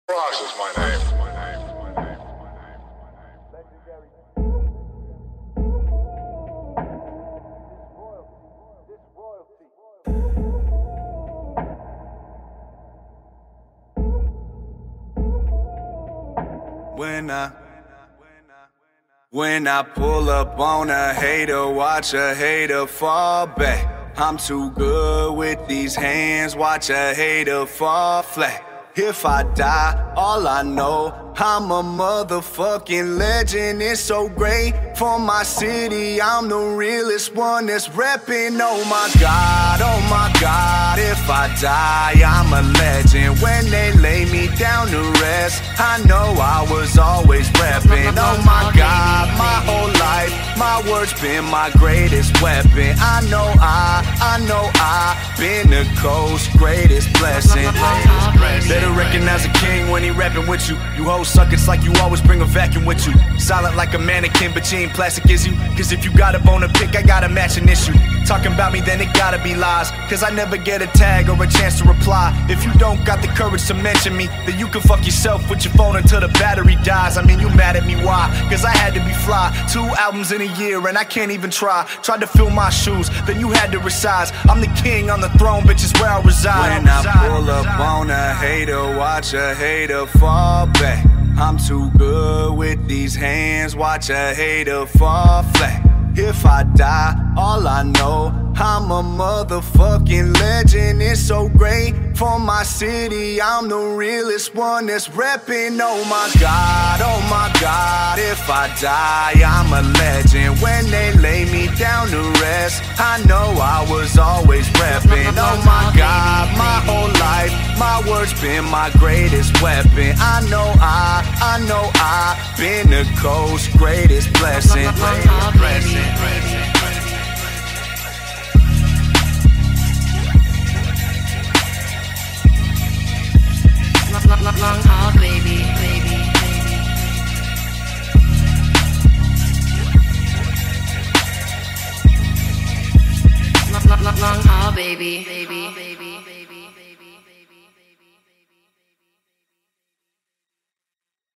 Frost is my name. When I pull up on a hater, watch a hater fall back. I'm too good with these hands, watch a hater fall flat. If I die, all I know, I'm a motherfucking legend. It's so great for my city, I'm the realest one that's reppin'. Oh my God, if I die, I'm a legend. When they lay me down to rest, I know I was always reppin'. Oh my God, my whole life, my words been my greatest weapon. I know I been the coast's greatest blessing. Better recognize a king when he rapping with you. You hoes suck, it's like you always bring a vacuum with you. Silent like a mannequin, but you ain't plastic, is you? Cause if you got a bone to pick, I got a matching issue. Talking about me, then it gotta be lies. Cause I never get a tag or a chance to reply. If you don't got the courage to mention me, then you can fuck yourself with your phone until the battery dies. I mean, you mad at me, why? Cause I had to be fly. 2 albums in a year and I can't even try. Tried to fill my shoes, then you had to resize. I'm the king on the throne, bitch, is where I reside. When I pull up on a hater, watch a hater fall back. I'm too good with these hands, watch a hater fall flat. If I die, all I know, I'm a motherfucking legend. It's so great for my city, I'm the realest one that's reppin'. Oh my God, if I die, I'm a legend. When they lay me down to rest, I know I was always reppin'. Oh my God, my whole life, my words been my greatest weapon. I know I been the coast's greatest blessing. Long haul, baby. Long haul, baby.